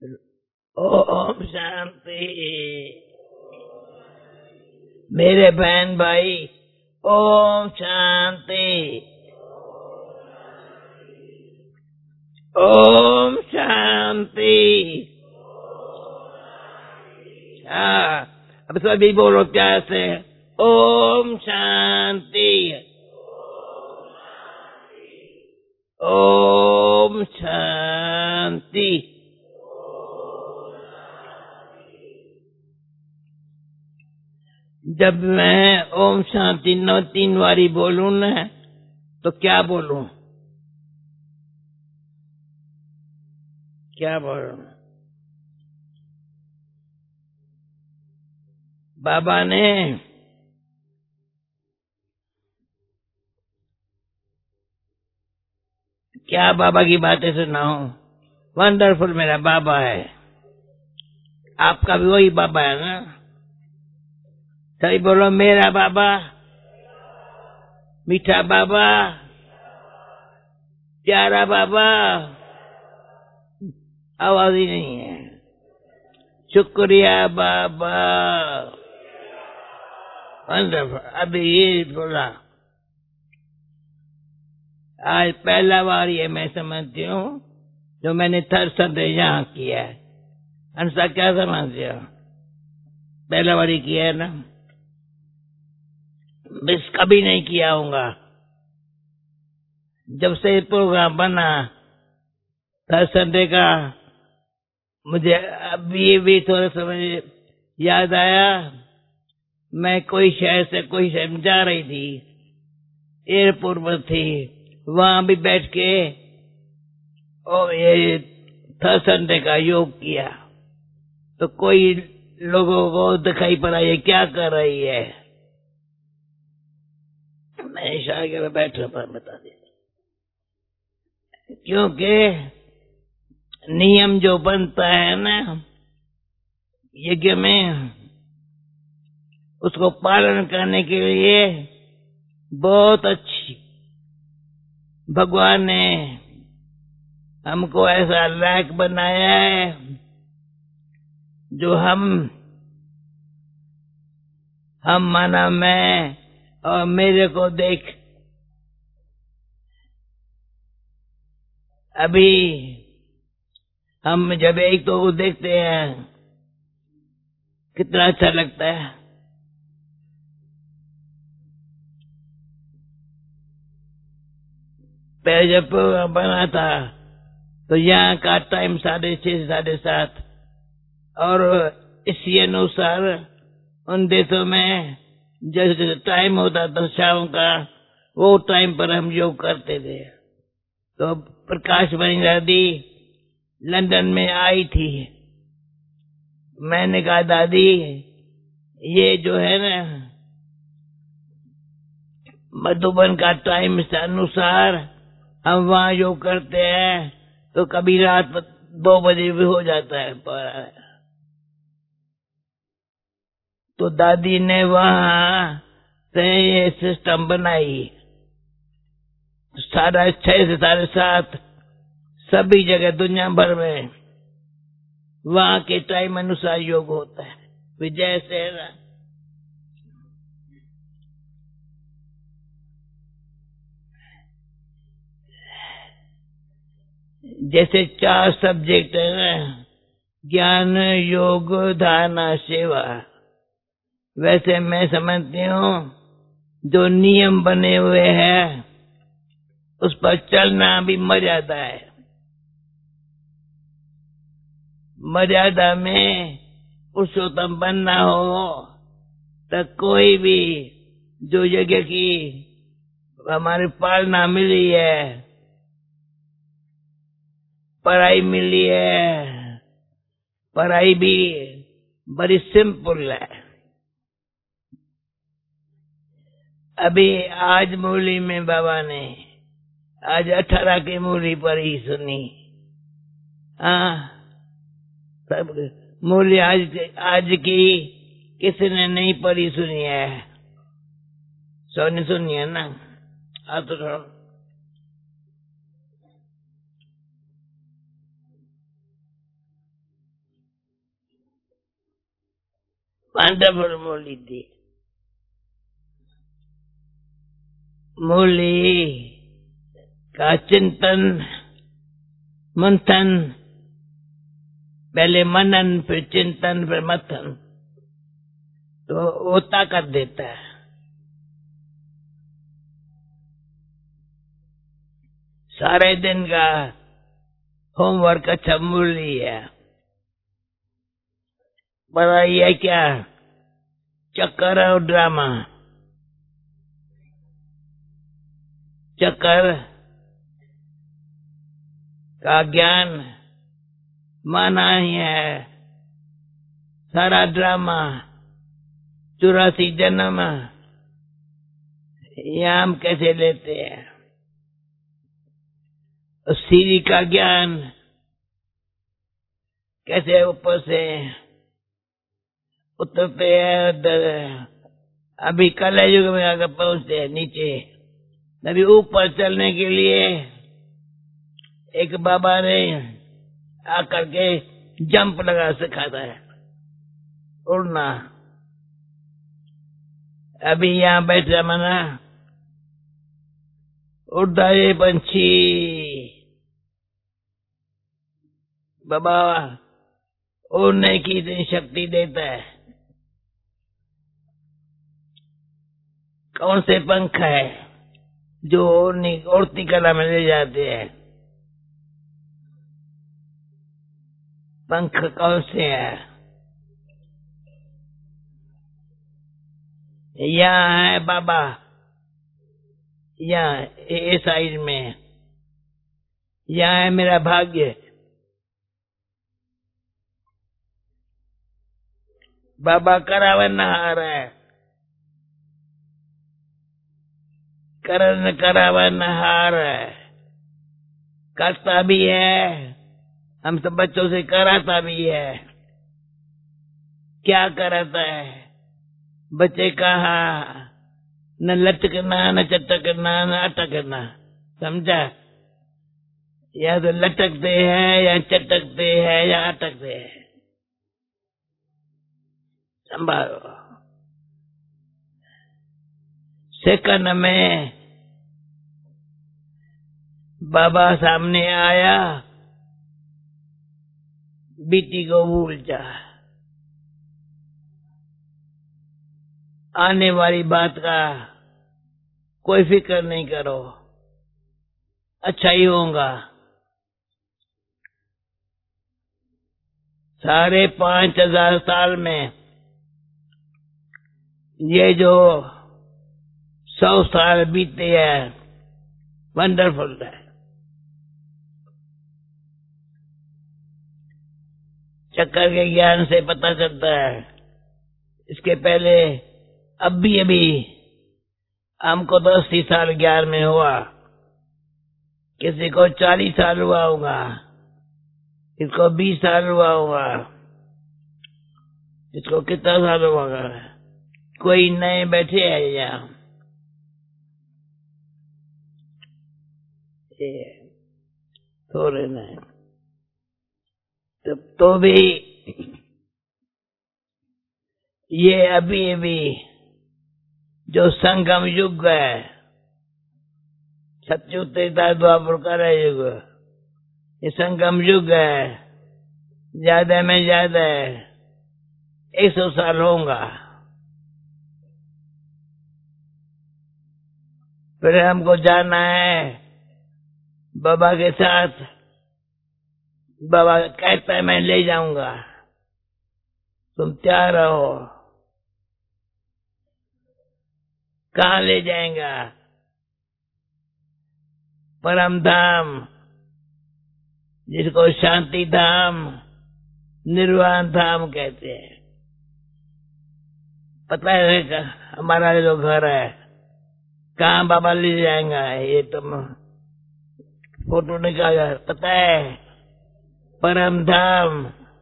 ओम शांति। मेरे बहन भाई, ओम शांति। ओम शांति। हाँ, अब सभी बोलो क्या से? ओम शांति। ओम शांति। जब मैं ओम शांति 3 बारी बोलूं ना, तो क्या बोलूं? क्या बोलूं? बाबा ने क्या बाबा की बातें सुनाऊं? वंडरफुल मेरा बाबा है। आपका भी वही बाबा है ना? सही बोलो, मेरा बाबा, मीठा बाबा, प्यारा बाबा। आवाज ही नहीं है। शुक्रिया बाबा। वंडरफुल। अभी ये बोला, आज पहला बार ये मैं समझती हूँ जो मैंने थर्ड संडे यहाँ किया है। अंसा क्या समझते हो? पहला बार ही किया है ना? मिस कभी नहीं किया होगा। जब से प्रोग्राम बना थर्ड संडे का, मुझे अभी भी थोड़ा समझ याद आया। मैं कोई शहर से कोई शहर में जा रही थी, एयरपोर्ट पर थी, वहां भी बैठ के और ये थर्ड संडे का योग किया। तो कोई लोगों को दिखाई पड़ा ये क्या कर रही है। मैं इशारा के बैठा पर बता दिया, क्योंकि नियम जो बनता है ना यज्ञ में, उसको पालन करने के लिए बहुत अच्छी भगवान ने हमको ऐसा लायक बनाया है जो हम माना मैं और मेरे को देख अभी हम जब एक तो को देखते हैं कितना अच्छा लगता है। पहले जब प्रोग्राम बना था तो यहाँ का टाइम 6:30 7:30, और इसी अनुसार उन देशों में जैसे टाइम होता था शाम का, वो टाइम पर हम योग करते थे। तो प्रकाश वाणी दादी लंदन में आई थी। मैंने कहा दादी ये जो है ना मधुबन का टाइम से अनुसार हम वहाँ योग करते हैं, तो कभी रात 2 बजे भी हो जाता है। तो दादी ने वहाँ से ये सिस्टम बनाई, 6:30 से 7:30 सभी जगह दुनिया भर में वहाँ के टाइम अनुसार योग होता है। विजय से ना जैसे 4 सब्जेक्ट है ना, ज्ञान योग धारणा सेवा, वैसे मैं समझती हूँ जो नियम बने हुए हैं उस पर चलना भी मर्यादा है। मर्यादा में पुरुषोत्तम बनना हो तो कोई भी जो यज्ञ की हमारी पालना मिली है, पढ़ाई मिली है, पढ़ाई भी बड़ी सिंपल है। अभी आज मूली में बाबा ने आज 18 की मूली पर ही सुनी। हाँ, सब मूली आज की किसी ने नहीं पढ़ी सुनी है। सोनी सुनी है ना? तो वंडरफुल मूली थी। मूली का चिंतन मंथन, पहले मनन फिर चिंतन फिर मंथन, तो वो ताकत देता है। सारे दिन का होमवर्क अच्छा मूली है। पता ये क्या चक्कर और ड्रामा। चक्कर का ज्ञान माना ही है, सारा ड्रामा 84 जन्म ये हम कैसे लेते हैं। सीढ़ी का ज्ञान कैसे ऊपर से उतरते हैं, अभी कल युग में आकर पहुंचते हैं नीचे। अभी ऊपर चलने के लिए एक बाबा ने आकर के जंप लगा सिखाता है, उड़ना। अभी यहाँ बैठा मना उड़ता ये पंछी, बाबा उड़ने की इतनी शक्ति देता है। कौन से पंख है जो उड़ती कला में ले जाते हैं? पंख कौन से हैं? यहाँ है बाबा, यहाँ इस साइड में, यहाँ है मेरा भाग्य। बाबा करावन नहार है, करण करावन नहार है, करता भी है, हम सब बच्चों से कराता भी है। क्या कराता है? बच्चे कहा न लटकना न चटकना न अटकना, समझा? या तो लटकते हैं या चटकते हैं या अटकते हैं, संभालो। सेकंड में बाबा सामने आया, बेटी को भूल जा, आने वाली बात का कोई फिक्र नहीं करो, अच्छा ही होगा। 5,500 साल में ये जो 100 साल बीते हैं, वंडरफुल है। चक्कर के ज्ञान से पता चलता है। इसके पहले अभी हमको तो 80 साल ज्ञान में हुआ, किसी को 40 साल हुआ होगा, किसको 20 साल हुआ होगा, किसको कितना साल हुआ होगा। कोई नए बैठे हैं यहाँ, थोड़े नए, तो भी ये अभी जो संगम युग है, सतयुग त्रेता द्वापर कलयुग, ये संगम युग है। ज्यादा में ज्यादा 100 साल होगा। फिर हमको जाना है बाबा के साथ। बाबा कहता है मैं ले जाऊंगा, तुम तैयार रहो। कहाँ ले जाएगा? परम धाम, जिसको शांति धाम, निर्वाण धाम कहते हैं। पता है हमारा जो घर है, कहाँ बाबा ले जाएगा? ये तुम फोटो निकाला, पता है? परम धाम,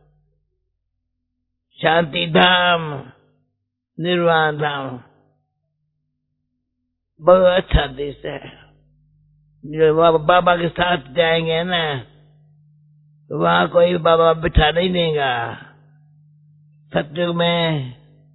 शांति धाम, निर्वाण धाम। बहुत अच्छा देश है। जो बाबा के साथ जाएंगे ना, तो वहां कोई बाबा बिठा नहीं देगा। सतयुग में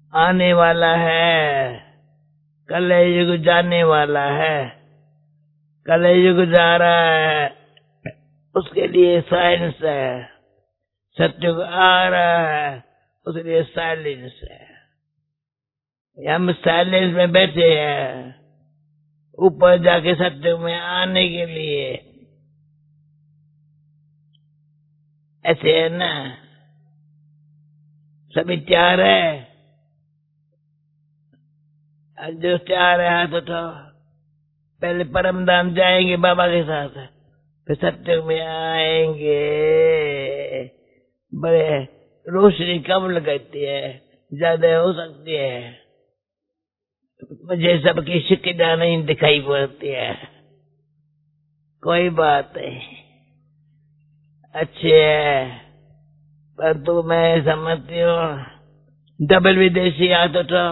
आने वाला है, कलयुग जाने वाला है। कलयुग जा रहा है, उसके लिए साइंस है। सत्युग आ रहा है, उसके लिए साइलेंस है। हम साइलेंस में बैठे हैं, ऊपर जाके सत्युग में आने के लिए। ऐसे है ना? सभी तैयार है? जो तैयार है हाथ उठाओ। पहले परम धाम जाएंगे बाबा के साथ, फिर सत्युग में आएंगे। बड़े रोशनी कम लगती है, ज्यादा हो सकती है। मुझे सबकी शिकना नहीं दिखाई पड़ती है। कोई बात नहीं, अच्छे है। परंतु मैं समझती हूँ डबल विदेशी हाथ उठाओ।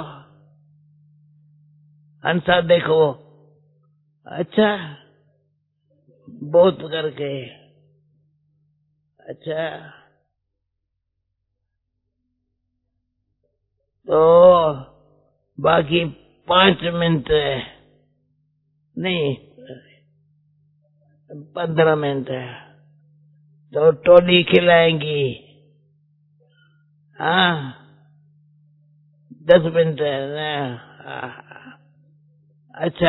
हंसा देखो। अच्छा, बहुत करके। अच्छा, तो बाकी 5 मिनट है, नहीं 15 मिनट है, तो टोली खिलाएंगी। हाँ, 10 मिनट है ना? अच्छा,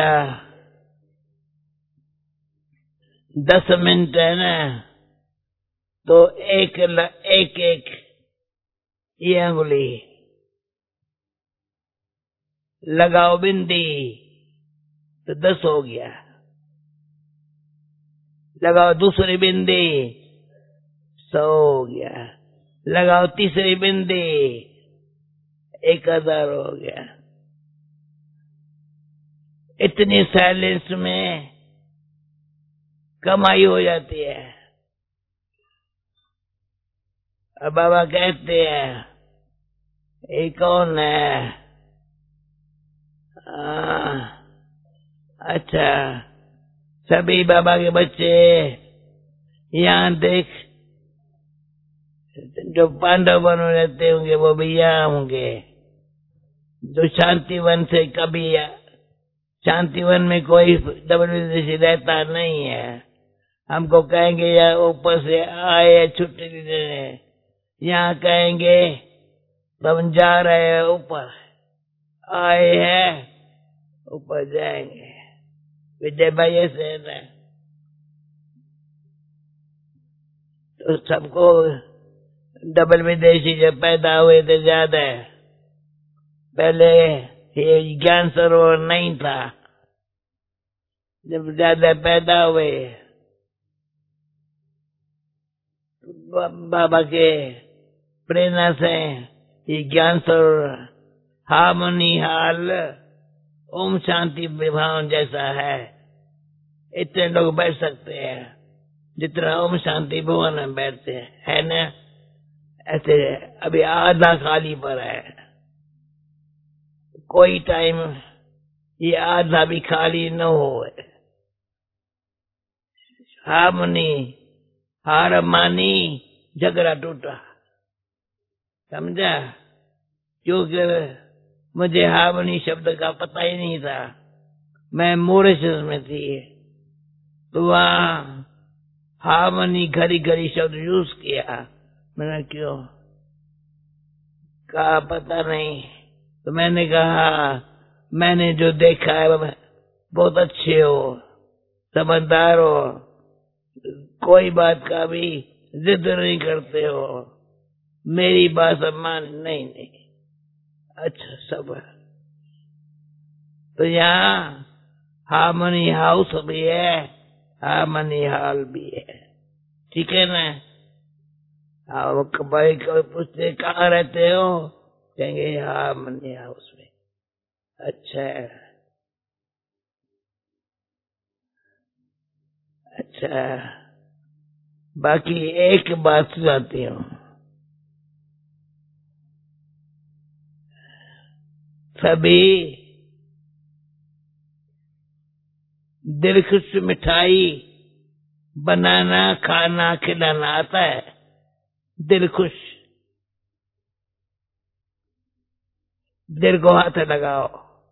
10 मिनट है ना? तो एक एक ये अंगुली लगाओ बिंदी, तो 10 हो गया। लगाओ दूसरी बिंदी, 100 हो गया। लगाओ तीसरी बिंदी, 1000 हो गया। इतनी साइलेंस में कमाई हो जाती है। अब बाबा कहते हैं, ये कौन है? अच्छा, सभी बाबा के बच्चे यहाँ देख। जो पांडव वन में रहते होंगे वो भी यहाँ होंगे। जो शांतिवन से कभी शांतिवन में कोई डबल विदेशी रहता नहीं है। हमको कहेंगे या ऊपर से आए छुट्टी देने, यहाँ कहेंगे तो हम जा रहे हैं ऊपर, आए हैं ऊपर जाएंगे। विजय भाई ऐसे है ना? तो सबको डबल विदेशी जब पैदा हुए थे ज्यादा, पहले ये ज्ञान सरोवर नहीं था। जब ज्यादा पैदा हुए बाबा के प्रेरणा से ये ज्ञान सरोवर हार्मोनी हाल ओम शांति विभावन जैसा है। इतने लोग बैठ सकते हैं जितना ओम शांति भवन में बैठते हैं, है ना? ऐसे अभी आधा खाली पर है। कोई टाइम ये आधा भी खाली न हो। हार्मोनी हार मानी, झगड़ा टूटा। समझा? क्योंकि मुझे हार्मोनी शब्द का पता ही नहीं था। मैं मॉरिशस में थी, तो वहाँ हार्मोनी घड़ी घड़ी शब्द यूज किया। मैंने क्यों कहा पता नहीं। तो मैंने कहा मैंने जो देखा है बहुत अच्छे हो, समझदार हो, कोई बात का भी जिद नहीं करते हो, मेरी बात सम्मान नहीं। अच्छा सब है। तो यहाँ हार्मनी हाउस भी है, हार्मनी हॉल भी है, ठीक है ना? भाई को पूछते कहाँ रहते हो, कहेंगे हार्मनी हाउस में। अच्छा अच्छा, बाकी एक बात सुनाती हूँ। सभी दिल खुश मिठाई बनाना खाना खिलाना आता है? दिल खुश दिल को हाथ लगाओ।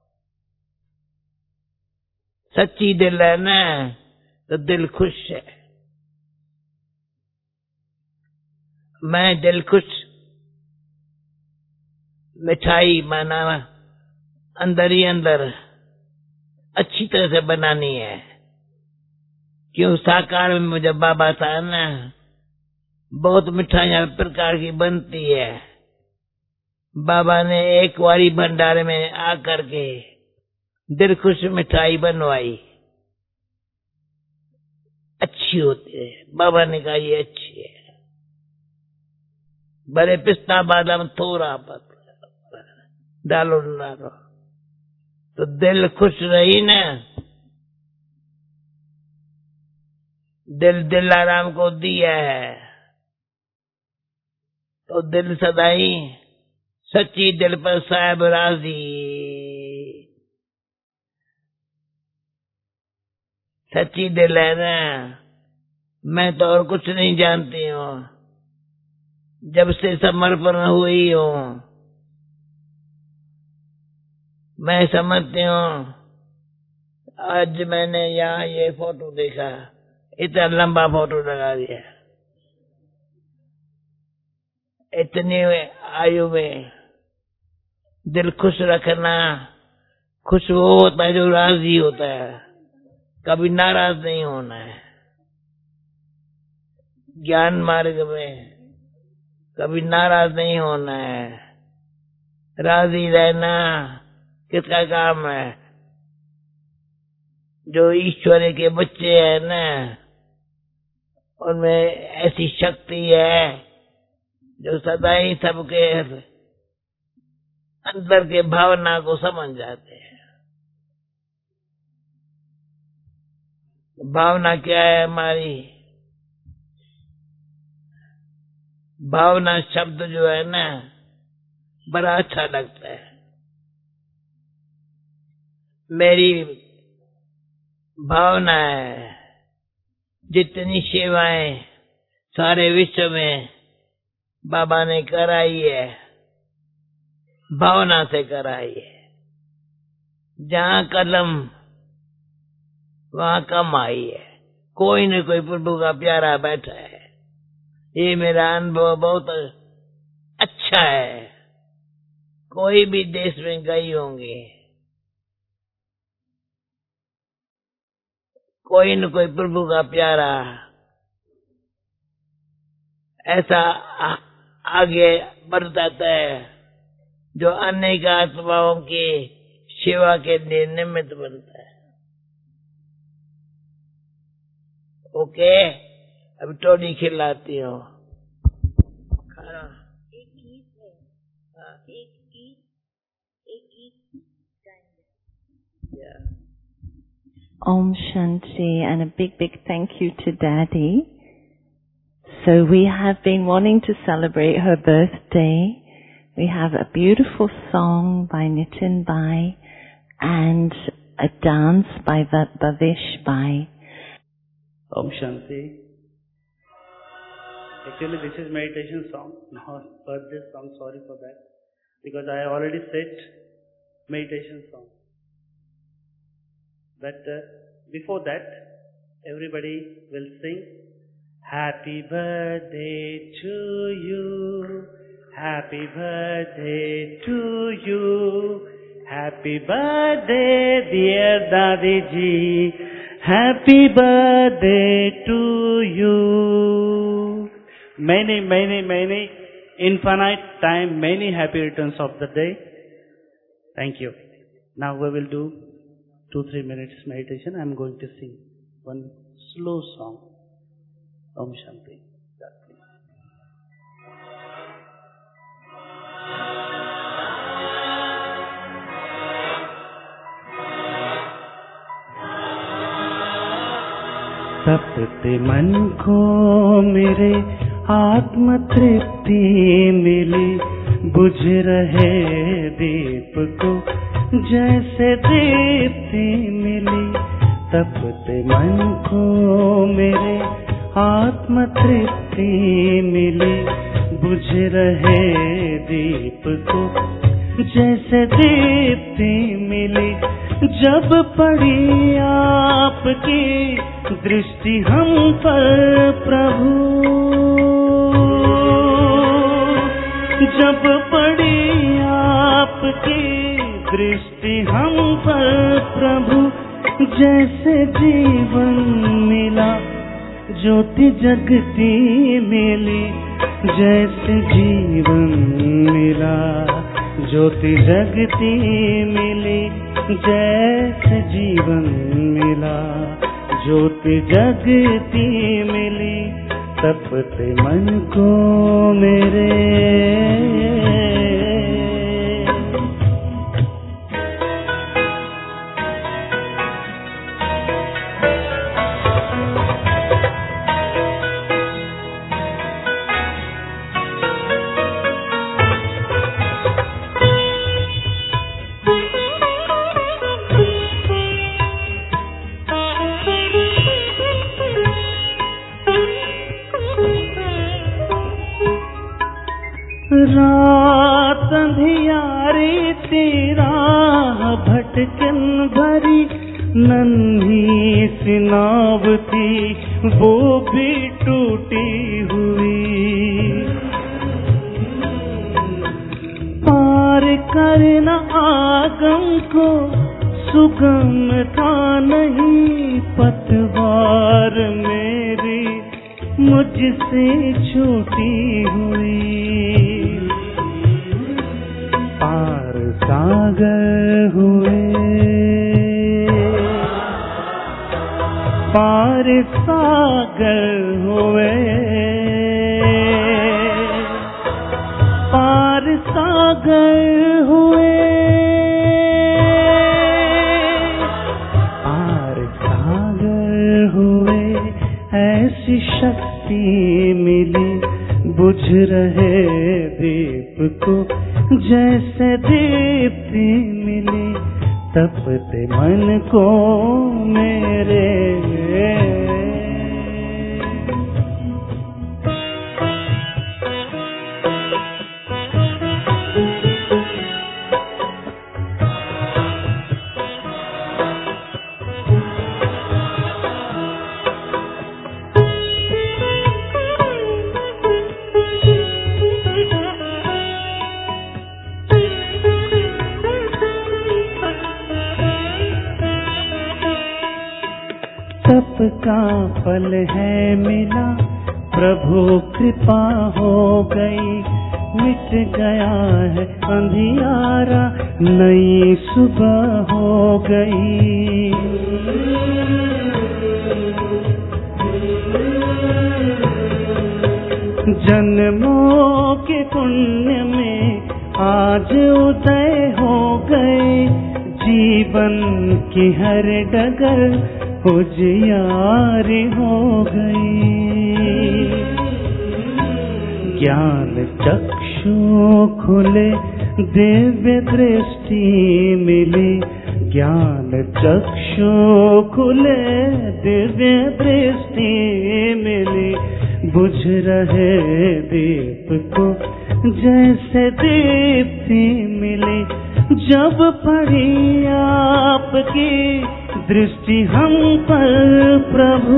सच्ची दिल है ना तो दिल खुश है। मैं दिल खुश मिठाई माना अंदर ही अंदर अच्छी तरह से बनानी है। क्यों साकार में मुझे बाबा था ना, बहुत मिठाइयां प्रकार की बनती है। बाबा ने एक बारी भंडारे में आकर के दिल खुश मिठाई बनवाई, अच्छी होती है। बाबा ने कहा ये अच्छी है। बड़े पिस्ता बादाम थोड़ा डालो डालो तो दिल खुश रही ना। दिल दिलाराम को दिया है तो दिल सदाई सच्ची दिल पर साहब राजी। सच्ची दिल है ना, मैं तो और कुछ नहीं जानती हूँ। जब से समर्पण हुई हूँ मैं समझती हूँ। आज मैंने यहाँ ये फोटो देखा, इतना लंबा फोटो लगा दिया। इतनी आयु में दिल खुश रखना, खुश वो होता है जो राजी होता है, कभी नाराज नहीं होना है। ज्ञान मार्ग में कभी नाराज नहीं होना है, राजी रहना किसका काम है? जो ईश्वर के बच्चे हैं ना, उनमें ऐसी शक्ति है जो सदा ही सबके अंदर के भावना को समझ जाते हैं। भावना क्या है हमारी? भावना शब्द जो है ना बड़ा अच्छा लगता है। मेरी भावना है जितनी सेवाएं सारे विश्व में बाबा ने कराई है, भावना से कराई है। जहाँ कलम वहाँ कमाई है। कोई न कोई प्रभु का प्यारा बैठा है। ये मेरा अनुभव बहुत अच्छा है। कोई भी देश में गई होंगे, कोई न कोई प्रभु का प्यारा ऐसा आगे बढ़ जाता है जो अनेक आत्माओं की सेवा के लिए निमित्त बनता है। ओके, अभी टोनी खिलाती हूँ। एक गीत है, एक गीत गाएंगे। Om Shanti, and a big thank you to Daddy. So we have been wanting to celebrate her birthday. We have a beautiful song by Nitin Bai and a dance by Bhavish Bai. Om Shanti. Actually, this is meditation song, not birthday song. Sorry for that, because I already said meditation song. But before that, everybody will sing Happy birthday to you, happy birthday to you, happy birthday dear Dadi ji, happy birthday to you. Many infinite time, many happy returns of the day. Thank you. Now we will do 2-3 minutes meditation. I am going to sing one slow song. Om Shanti. तपते मन को मेरे आत्म तृप्ति मिली, बुझ रहे दीप को जैसे दीप्ति मिली। तपते मन को मेरे आत्म तृप्ति मिली, बुझ रहे दीप को जैसे दीप्ति मिली जब पड़ी आपकी दृष्टि हम पर प्रभु, जब पड़ी आपकी दृष्टि हम पर प्रभु, जैसे जीवन मिला ज्योति जगती मिली, जैसे जीवन मिला ज्योति जगती मिली, जैसे जीवन मिला ज्योति जगती मिली, तपते मन को मेरे। रात अंधियारी तेरा भटकन भरी, नन्ही सी नाव थी वो भी टूटी हुई, पार करना आगम को सुगम था नहीं, पतवार मेरी मुझसे छूटी हुई, पार सागर हुए, पार सागर हुए, पार सागर हुए, पार सागर हुए, ऐसी शक्ति मिली बुझ रहे दीप को, जैसे दीप्ति मिली तपते मन को मेरे। तप का फल है मिला प्रभु कृपा हो गई, मिट गया है अंधियारा नई सुबह हो गई, जन्मों के पुण्य में आज उदय हो गए, जीवन की हर डगर उजियारी हो गई, ज्ञान चक्षु खुले दिव्य दृष्टि मिली, ज्ञान चक्षु खुले दिव्य दृष्टि मिली, बुझ रहे दीप को जैसे दीप्ति मिली, जब पड़ी आपकी दृष्टि हम पर प्रभु,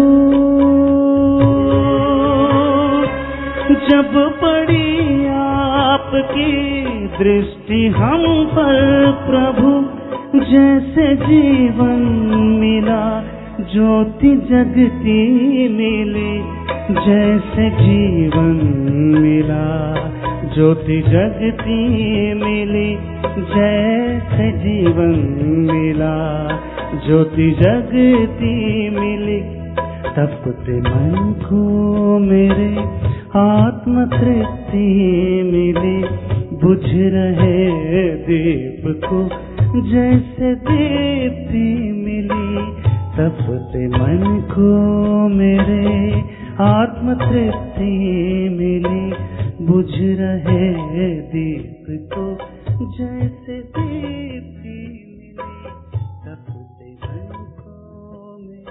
जब पड़ी आपकी दृष्टि हम पर प्रभु, जैसे जीवन मिला ज्योति जगती मिली, जैसे जीवन मिला ज्योति जगती मिली, जैसे जीवन मिला ज्योति जगती मिली, तपते मन को मेरे आत्म तृप्ति मिली, बुझ रहे दीप को जैसे दीप्ति मिली, तपते मन को मेरे आत्म तृप्ति मिली, बुझ रहे दीप को जैसे दीप्ति मिली, तपते मन को मेरे।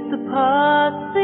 with the parts